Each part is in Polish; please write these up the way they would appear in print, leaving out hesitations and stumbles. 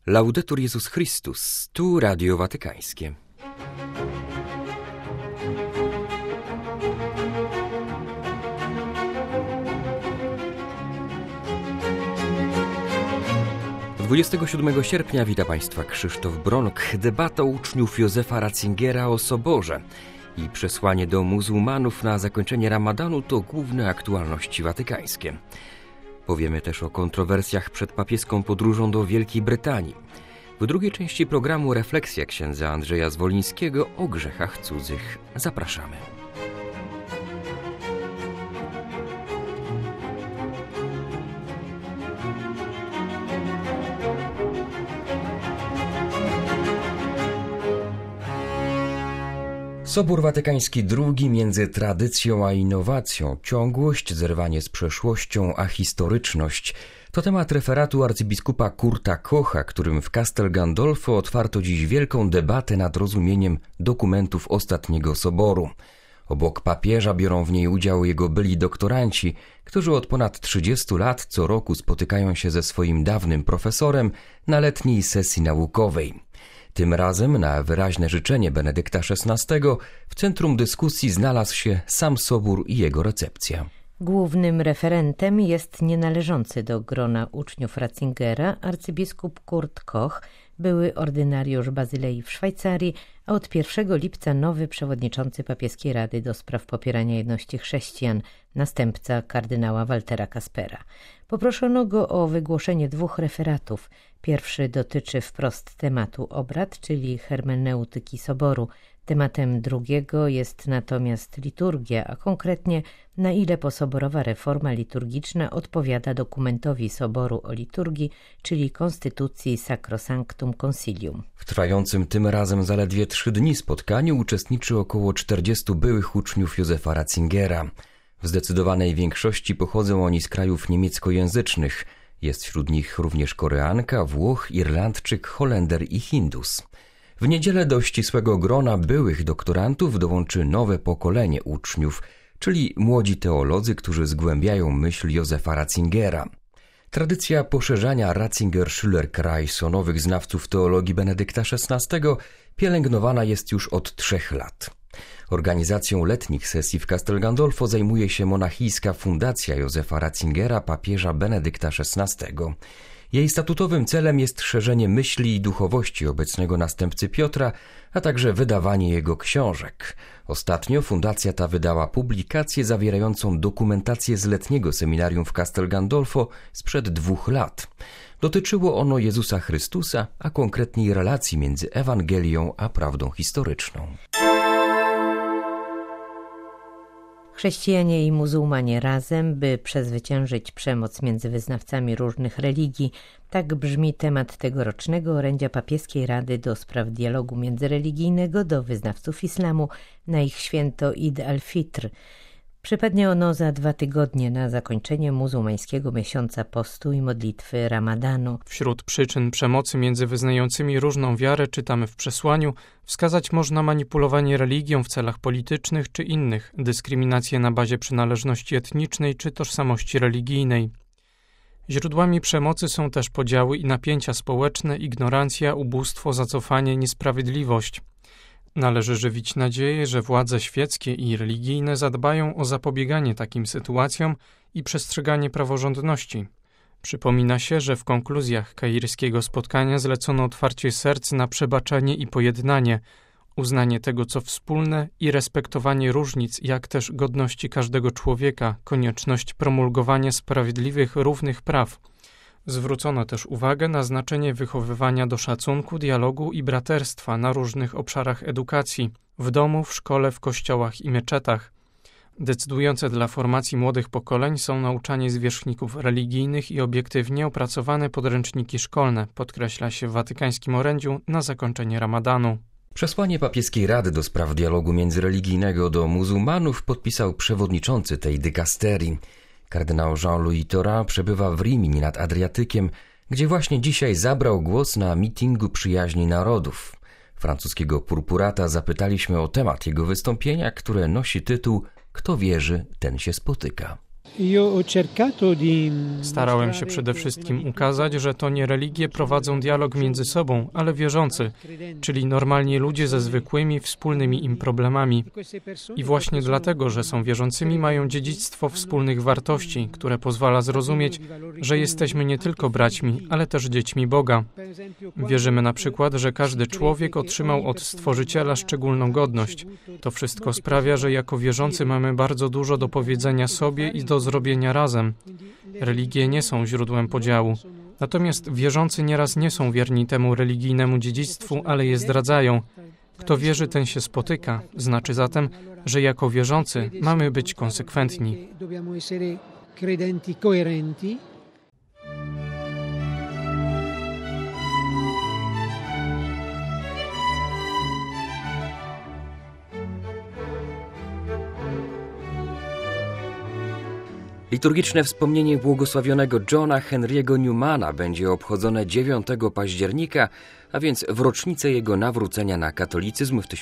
Laudetur Jezus Chrystus, tu Radio Watykańskie. Dnia 27 sierpnia wita Państwa Krzysztof Bronk. Debata uczniów Józefa Ratzingera o Soborze i przesłanie do muzułmanów na zakończenie Ramadanu to główne aktualności watykańskie. Powiemy też o kontrowersjach przed papieską podróżą do Wielkiej Brytanii. W drugiej części programu refleksja księdza Andrzeja Zwolińskiego o grzechach cudzych. Zapraszamy. Sobór Watykański II między tradycją a innowacją, ciągłość, zerwanie z przeszłością a historyczność to temat referatu arcybiskupa Kurta Kocha, którym w Castel Gandolfo otwarto dziś wielką debatę nad rozumieniem dokumentów ostatniego soboru. Obok papieża biorą w niej udział jego byli doktoranci, którzy od ponad 30 lat co roku spotykają się ze swoim dawnym profesorem na letniej sesji naukowej. Tym razem na wyraźne życzenie Benedykta XVI w centrum dyskusji znalazł się sam Sobór i jego recepcja. Głównym referentem jest nienależący do grona uczniów Ratzingera arcybiskup Kurt Koch, były ordynariusz Bazylei w Szwajcarii, a od 1 lipca nowy przewodniczący Papieskiej Rady do spraw popierania jedności chrześcijan, następca kardynała Waltera Kaspera. Poproszono go o wygłoszenie 2 referatów. Pierwszy dotyczy wprost tematu obrad, czyli hermeneutyki Soboru. Tematem drugiego jest natomiast liturgia, a konkretnie na ile posoborowa reforma liturgiczna odpowiada dokumentowi Soboru o liturgii, czyli konstytucji Sacrosanctum Concilium. W trwającym tym razem zaledwie 3 dni spotkaniu uczestniczy około 40 byłych uczniów Józefa Ratzingera. W zdecydowanej większości pochodzą oni z krajów niemieckojęzycznych. Jest wśród nich również Koreanka, Włoch, Irlandczyk, Holender i Hindus. W niedzielę do ścisłego grona byłych doktorantów dołączy nowe pokolenie uczniów, czyli młodzi teolodzy, którzy zgłębiają myśl Józefa Ratzingera. Tradycja poszerzania Ratzinger-Schüler-Kreis o nowych znawców teologii Benedykta XVI pielęgnowana jest już od 3 lat. Organizacją letnich sesji w Castel Gandolfo zajmuje się monachijska fundacja Józefa Ratzingera papieża Benedykta XVI. Jej statutowym celem jest szerzenie myśli i duchowości obecnego następcy Piotra, a także wydawanie jego książek. Ostatnio fundacja ta wydała publikację zawierającą dokumentację z letniego seminarium w Castel Gandolfo sprzed 2 lat. Dotyczyło ono Jezusa Chrystusa, a konkretniej relacji między Ewangelią a prawdą historyczną. Chrześcijanie i muzułmanie razem, by przezwyciężyć przemoc między wyznawcami różnych religii. Tak brzmi temat tegorocznego orędzia Papieskiej Rady do spraw dialogu międzyreligijnego do wyznawców islamu na ich święto Id al-Fitr. Przypadnie ono za 2 tygodnie na zakończenie muzułmańskiego miesiąca postu i modlitwy Ramadanu. Wśród przyczyn przemocy między wyznającymi różną wiarę, czytamy w przesłaniu, wskazać można manipulowanie religią w celach politycznych czy innych, dyskryminację na bazie przynależności etnicznej czy tożsamości religijnej. Źródłami przemocy są też podziały i napięcia społeczne, ignorancja, ubóstwo, zacofanie, niesprawiedliwość. Należy żywić nadzieję, że władze świeckie i religijne zadbają o zapobieganie takim sytuacjom i przestrzeganie praworządności. Przypomina się, że w konkluzjach kairskiego spotkania zlecono otwarcie serc na przebaczenie i pojednanie, uznanie tego, co wspólne i respektowanie różnic, jak też godności każdego człowieka, konieczność promulgowania sprawiedliwych, równych praw. Zwrócono też uwagę na znaczenie wychowywania do szacunku, dialogu i braterstwa na różnych obszarach edukacji, w domu, w szkole, w kościołach i meczetach. Decydujące dla formacji młodych pokoleń są nauczanie zwierzchników religijnych i obiektywnie opracowane podręczniki szkolne, podkreśla się w watykańskim orędziu na zakończenie Ramadanu. Przesłanie Papieskiej Rady do spraw dialogu międzyreligijnego do muzułmanów podpisał przewodniczący tej dykasterii. Kardynał Jean-Louis Torat przebywa w Rimini nad Adriatykiem, gdzie właśnie dzisiaj zabrał głos na mitingu przyjaźni narodów. Francuskiego purpurata zapytaliśmy o temat jego wystąpienia, które nosi tytuł „Kto wierzy, ten się spotyka”. Starałem się przede wszystkim ukazać, że to nie religie prowadzą dialog między sobą, ale wierzący, czyli normalni ludzie ze zwykłymi, wspólnymi im problemami. I właśnie dlatego, że są wierzącymi, mają dziedzictwo wspólnych wartości, które pozwala zrozumieć, że jesteśmy nie tylko braćmi, ale też dziećmi Boga. Wierzymy na przykład, że każdy człowiek otrzymał od Stworzyciela szczególną godność. To wszystko sprawia, że jako wierzący mamy bardzo dużo do powiedzenia sobie i do zrobienia razem. Religie nie są źródłem podziału. Natomiast wierzący nieraz nie są wierni temu religijnemu dziedzictwu, ale je zdradzają. Kto wierzy, ten się spotyka. Znaczy zatem, że jako wierzący mamy być konsekwentni. Liturgiczne wspomnienie błogosławionego Johna Henry'ego Newmana będzie obchodzone 9 października, a więc w rocznicę jego nawrócenia na katolicyzm w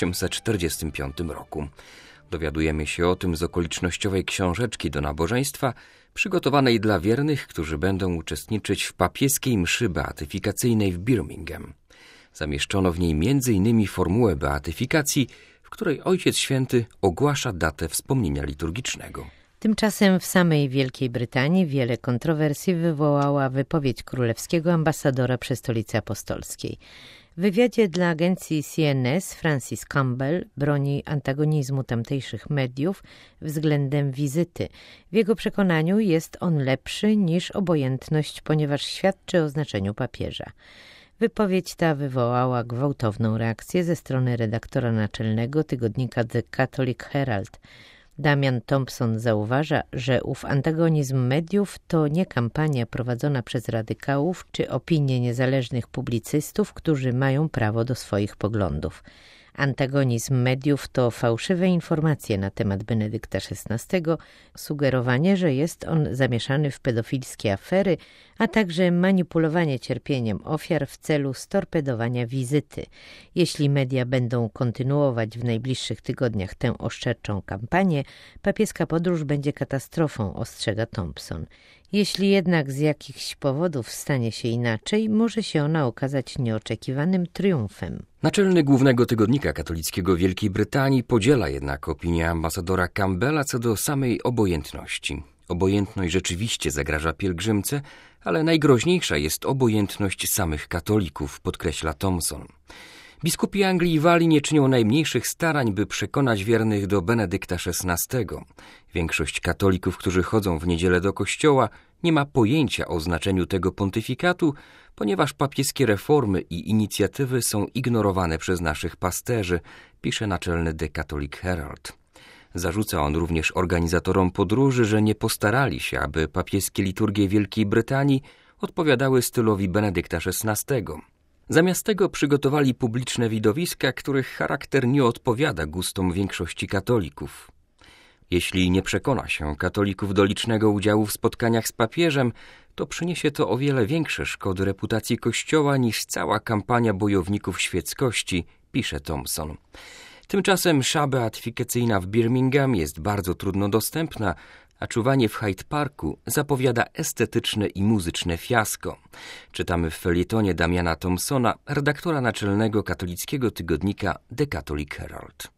1845 roku. Dowiadujemy się o tym z okolicznościowej książeczki do nabożeństwa, przygotowanej dla wiernych, którzy będą uczestniczyć w papieskiej mszy beatyfikacyjnej w Birmingham. Zamieszczono w niej m.in. formułę beatyfikacji, w której Ojciec Święty ogłasza datę wspomnienia liturgicznego. Tymczasem w samej Wielkiej Brytanii wiele kontrowersji wywołała wypowiedź królewskiego ambasadora przy Stolicy Apostolskiej. W wywiadzie dla agencji CNS Francis Campbell broni antagonizmu tamtejszych mediów względem wizyty. W jego przekonaniu jest on lepszy niż obojętność, ponieważ świadczy o znaczeniu papieża. Wypowiedź ta wywołała gwałtowną reakcję ze strony redaktora naczelnego tygodnika The Catholic Herald. Damian Thompson zauważa, że ów antagonizm mediów to nie kampania prowadzona przez radykałów czy opinie niezależnych publicystów, którzy mają prawo do swoich poglądów. Antagonizm mediów to fałszywe informacje na temat Benedykta XVI, sugerowanie, że jest on zamieszany w pedofilskie afery, a także manipulowanie cierpieniem ofiar w celu storpedowania wizyty. Jeśli media będą kontynuować w najbliższych tygodniach tę oszczerczą kampanię, papieska podróż będzie katastrofą, ostrzega Thompson. Jeśli jednak z jakichś powodów stanie się inaczej, może się ona okazać nieoczekiwanym triumfem. Naczelny głównego tygodnika katolickiego Wielkiej Brytanii podziela jednak opinię ambasadora Campbella co do samej obojętności. Obojętność rzeczywiście zagraża pielgrzymce, ale najgroźniejsza jest obojętność samych katolików, podkreśla Thompson. Biskupi Anglii i Walii nie czynią najmniejszych starań, by przekonać wiernych do Benedykta XVI. Większość katolików, którzy chodzą w niedzielę do kościoła, nie ma pojęcia o znaczeniu tego pontyfikatu, ponieważ papieskie reformy i inicjatywy są ignorowane przez naszych pasterzy, pisze naczelny The Catholic Herald. Zarzuca on również organizatorom podróży, że nie postarali się, aby papieskie liturgie Wielkiej Brytanii odpowiadały stylowi Benedykta XVI. Zamiast tego przygotowali publiczne widowiska, których charakter nie odpowiada gustom większości katolików. Jeśli nie przekona się katolików do licznego udziału w spotkaniach z papieżem, to przyniesie to o wiele większe szkody reputacji Kościoła niż cała kampania bojowników świeckości, pisze Thompson. Tymczasem msza beatyfikacyjna w Birmingham jest bardzo trudno dostępna, a czuwanie w Hyde Parku zapowiada estetyczne i muzyczne fiasko. Czytamy w felietonie Damiana Thompsona, redaktora naczelnego katolickiego tygodnika The Catholic Herald.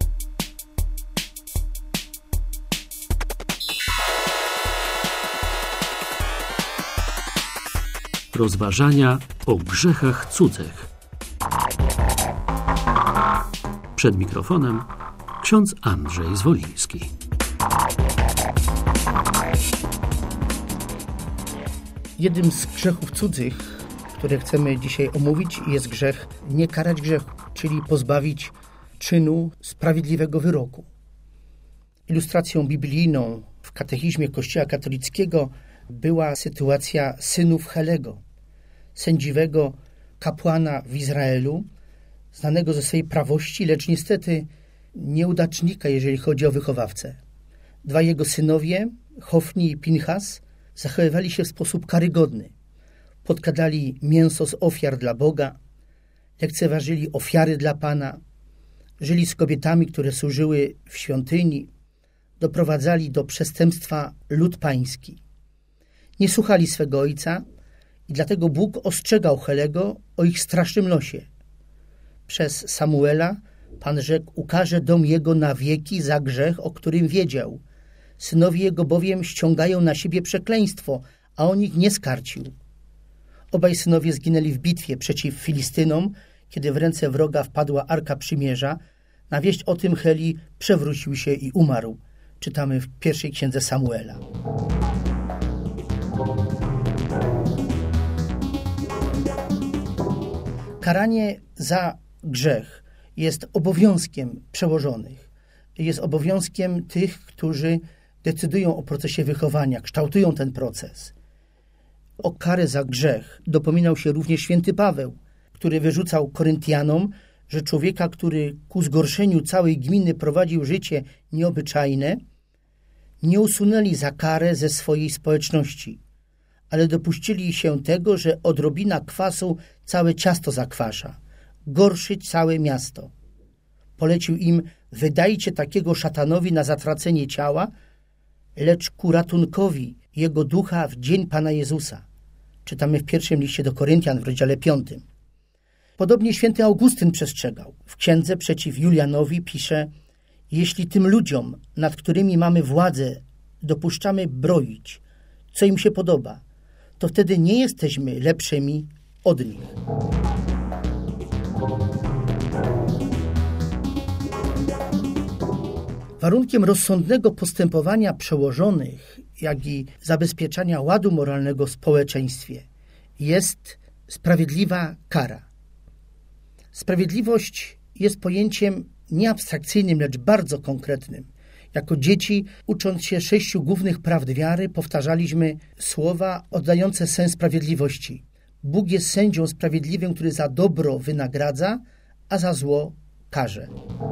Rozważania o grzechach cudzych. Przed mikrofonem ksiądz Andrzej Zwoliński. Jednym z grzechów cudzych, które chcemy dzisiaj omówić, jest grzech nie karać grzechu, czyli pozbawić czynu sprawiedliwego wyroku. Ilustracją biblijną w katechizmie Kościoła katolickiego była sytuacja synów Helego, sędziwego kapłana w Izraelu, znanego ze swej prawości, lecz niestety nieudacznika, jeżeli chodzi o wychowawcę. Dwaj jego synowie, Hofni i Pinchas, zachowywali się w sposób karygodny. Podkradali mięso z ofiar dla Boga, lekceważyli ofiary dla Pana, żyli z kobietami, które służyły w świątyni, doprowadzali do przestępstwa lud pański. Nie słuchali swego ojca i dlatego Bóg ostrzegał Helego o ich strasznym losie. Przez Samuela Pan rzekł: ukaże dom jego na wieki za grzech, o którym wiedział. Synowie jego bowiem ściągają na siebie przekleństwo, a on ich nie skarcił. Obaj synowie zginęli w bitwie przeciw Filistynom, kiedy w ręce wroga wpadła Arka Przymierza. Na wieść o tym Heli przewrócił się i umarł. Czytamy w pierwszej księdze Samuela. Karanie za grzech jest obowiązkiem przełożonych. Jest obowiązkiem tych, którzy decydują o procesie wychowania, kształtują ten proces. O karę za grzech dopominał się również święty Paweł, który wyrzucał Koryntianom, że człowieka, który ku zgorszeniu całej gminy prowadził życie nieobyczajne, nie usunęli za karę ze swojej społeczności, ale dopuścili się tego, że odrobina kwasu całe ciasto zakwasza, gorszy całe miasto. Polecił im: wydajcie takiego szatanowi na zatracenie ciała, lecz ku ratunkowi jego ducha w dzień Pana Jezusa. Czytamy w pierwszym liście do Koryntian w rozdziale 5. Podobnie święty Augustyn przestrzegał. W księdze przeciw Julianowi pisze: jeśli tym ludziom, nad którymi mamy władzę, dopuszczamy broić, co im się podoba, to wtedy nie jesteśmy lepszymi od nich. Warunkiem rozsądnego postępowania przełożonych, jak i zabezpieczania ładu moralnego w społeczeństwie jest sprawiedliwa kara. Sprawiedliwość jest pojęciem nie abstrakcyjnym, lecz bardzo konkretnym. Jako dzieci, ucząc się 6 głównych prawd wiary, powtarzaliśmy słowa oddające sens sprawiedliwości. Bóg jest sędzią sprawiedliwym, który za dobro wynagradza, a za zło karze.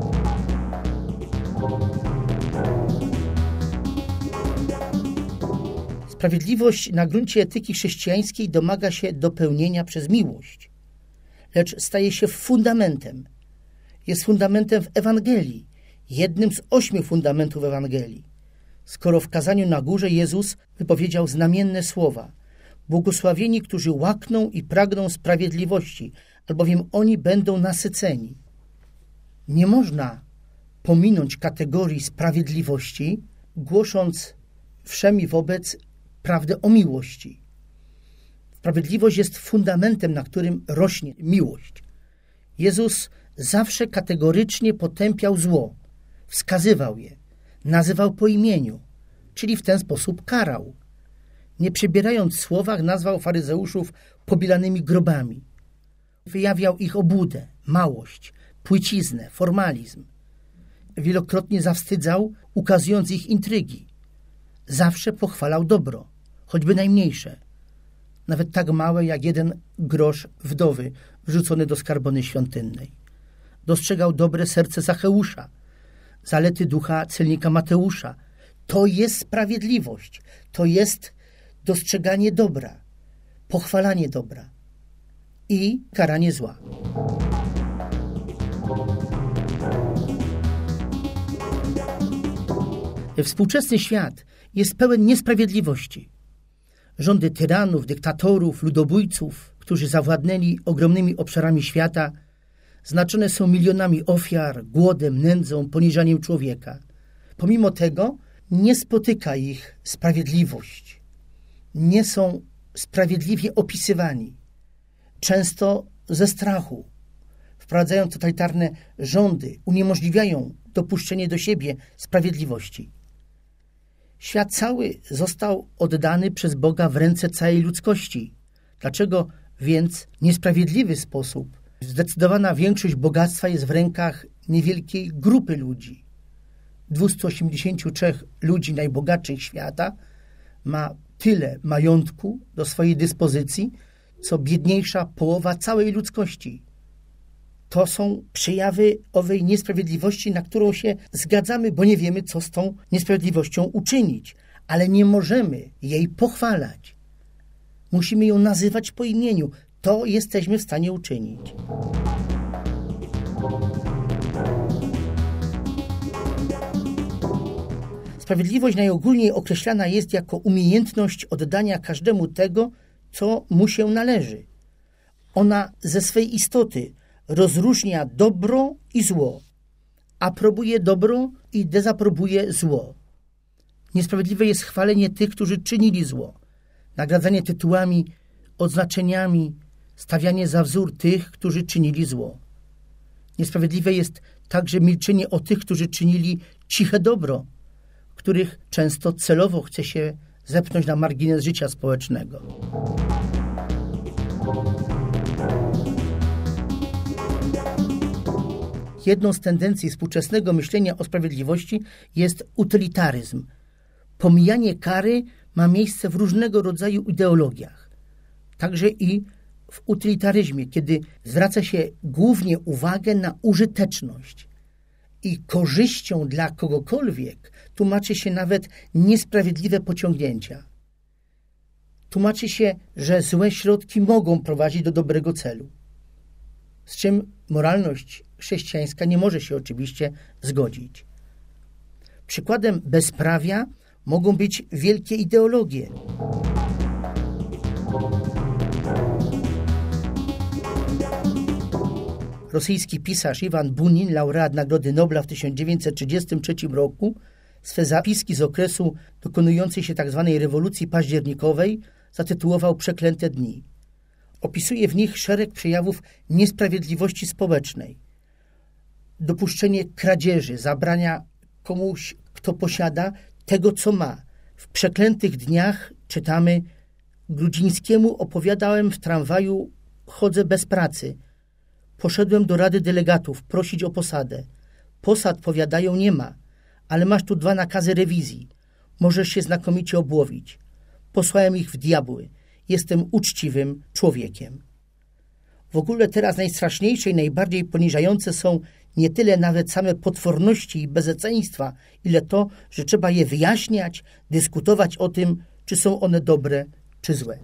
Sprawiedliwość na gruncie etyki chrześcijańskiej domaga się dopełnienia przez miłość, lecz staje się fundamentem. Jest fundamentem w Ewangelii, jednym z 8 fundamentów Ewangelii. Skoro w kazaniu na górze Jezus wypowiedział znamienne słowa: błogosławieni, którzy łakną i pragną sprawiedliwości, albowiem oni będą nasyceni. Nie można pominąć kategorii sprawiedliwości, głosząc wszemi wobec prawdę o miłości. Sprawiedliwość jest fundamentem, na którym rośnie miłość. Jezus zawsze kategorycznie potępiał zło, wskazywał je, nazywał po imieniu, czyli w ten sposób karał. Nie przybierając w słowach, nazwał faryzeuszów pobielanymi grobami. Wyjawiał ich obłudę, małość, płyciznę, formalizm. Wielokrotnie zawstydzał, ukazując ich intrygi. Zawsze pochwalał dobro, choćby najmniejsze, nawet tak małe jak 1 grosz wdowy wrzucony do skarbony świątynnej. Dostrzegał dobre serce Zacheusza, zalety ducha celnika Mateusza. To jest sprawiedliwość, to jest dostrzeganie dobra, pochwalanie dobra i karanie zła. Współczesny świat jest pełen niesprawiedliwości. Rządy tyranów, dyktatorów, ludobójców, którzy zawładnęli ogromnymi obszarami świata, znaczone są milionami ofiar, głodem, nędzą, poniżaniem człowieka. Pomimo tego nie spotyka ich sprawiedliwość. Nie są sprawiedliwie opisywani. Często ze strachu. Wprowadzają totalitarne rządy, uniemożliwiają dopuszczenie do siebie sprawiedliwości. Świat cały został oddany przez Boga w ręce całej ludzkości. Dlaczego więc w niesprawiedliwy sposób zdecydowana większość bogactwa jest w rękach niewielkiej grupy ludzi? 283 ludzi najbogatszych świata ma tyle majątku do swojej dyspozycji, co biedniejsza połowa całej ludzkości. To są przejawy owej niesprawiedliwości, na którą się zgadzamy, bo nie wiemy, co z tą niesprawiedliwością uczynić. Ale nie możemy jej pochwalać. Musimy ją nazywać po imieniu. To jesteśmy w stanie uczynić. Sprawiedliwość najogólniej określana jest jako umiejętność oddania każdemu tego, co mu się należy. Ona ze swej istoty rozróżnia dobro i zło, aprobuje dobro i dezaprobuje zło. Niesprawiedliwe jest chwalenie tych, którzy czynili zło, nagradzanie tytułami, odznaczeniami, stawianie za wzór tych, którzy czynili zło. Niesprawiedliwe jest także milczenie o tych, którzy czynili ciche dobro, których często celowo chce się zepchnąć na margines życia społecznego. Jedną z tendencji współczesnego myślenia o sprawiedliwości jest utylitaryzm. Pomijanie kary ma miejsce w różnego rodzaju ideologiach. Także i w utylitaryzmie, kiedy zwraca się głównie uwagę na użyteczność i korzyścią dla kogokolwiek tłumaczy się nawet niesprawiedliwe pociągnięcia. Tłumaczy się, że złe środki mogą prowadzić do dobrego celu. Z czym moralność chrześcijańska nie może się oczywiście zgodzić. Przykładem bezprawia mogą być wielkie ideologie. Rosyjski pisarz Iwan Bunin, laureat Nagrody Nobla w 1933 roku, swe zapiski z okresu dokonującej się tzw. rewolucji październikowej zatytułował Przeklęte dni. Opisuje w nich szereg przejawów niesprawiedliwości społecznej. Dopuszczenie kradzieży, zabrania komuś, kto posiada, tego, co ma. W Przeklętych dniach czytamy: Grudzińskiemu opowiadałem w tramwaju, chodzę bez pracy. Poszedłem do Rady Delegatów prosić o posadę. Posad, powiadają, nie ma, ale masz tu 2 nakazy rewizji. Możesz się znakomicie obłowić. Posłałem ich w diabły. Jestem uczciwym człowiekiem. W ogóle teraz najstraszniejsze i najbardziej poniżające są nie tyle nawet same potworności i bezeceństwa, ile to, że trzeba je wyjaśniać, dyskutować o tym, czy są one dobre, czy złe.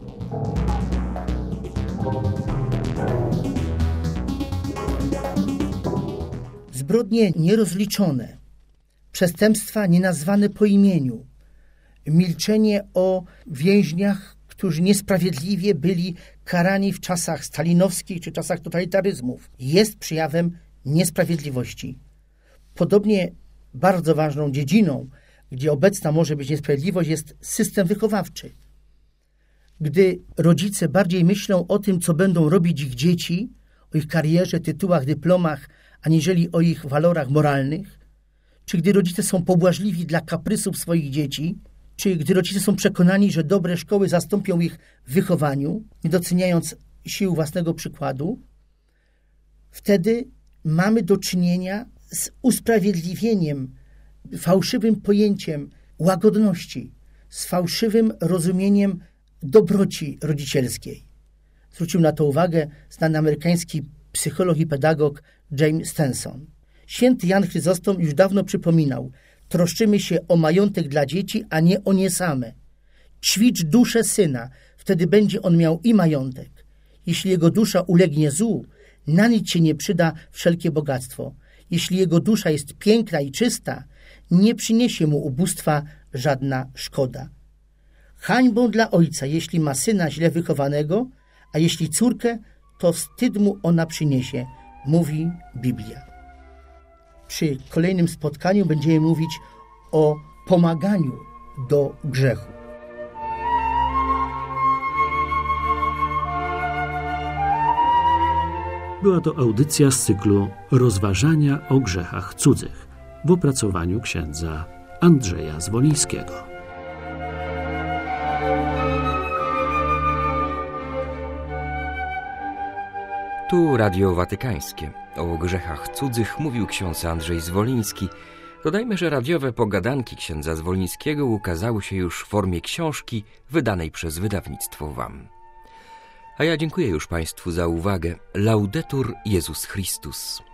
Zbrodnie nierozliczone, przestępstwa nienazwane po imieniu, milczenie o więźniach, którzy niesprawiedliwie byli karani w czasach stalinowskich czy czasach totalitaryzmów, jest przejawem niesprawiedliwości. Podobnie bardzo ważną dziedziną, gdzie obecna może być niesprawiedliwość, jest system wychowawczy. Gdy rodzice bardziej myślą o tym, co będą robić ich dzieci, o ich karierze, tytułach, dyplomach, aniżeli o ich walorach moralnych, czy gdy rodzice są pobłażliwi dla kaprysów swoich dzieci, czy gdy rodzice są przekonani, że dobre szkoły zastąpią ich w wychowaniu, nie doceniając sił własnego przykładu, wtedy mamy do czynienia z usprawiedliwieniem, fałszywym pojęciem łagodności, z fałszywym rozumieniem dobroci rodzicielskiej. Zwrócił na to uwagę znany amerykański psycholog i pedagog James Stenson. Święty Jan Chryzostom już dawno przypominał: troszczymy się o majątek dla dzieci, a nie o nie same. Ćwicz duszę syna, wtedy będzie on miał i majątek. Jeśli jego dusza ulegnie złu, na nic się nie przyda wszelkie bogactwo. Jeśli jego dusza jest piękna i czysta, nie przyniesie mu ubóstwa żadna szkoda. Hańbą dla ojca, jeśli ma syna źle wychowanego, a jeśli córkę, to wstyd mu ona przyniesie, mówi Biblia. Przy kolejnym spotkaniu będziemy mówić o pomaganiu do grzechu. Była to audycja z cyklu Rozważania o grzechach cudzych w opracowaniu księdza Andrzeja Zwolińskiego. Tu Radio Watykańskie. O grzechach cudzych mówił ksiądz Andrzej Zwoliński. Dodajmy, że radiowe pogadanki księdza Zwolińskiego ukazały się już w formie książki wydanej przez wydawnictwo WAM. A ja dziękuję już Państwu za uwagę. Laudetur Jezus Chrystus.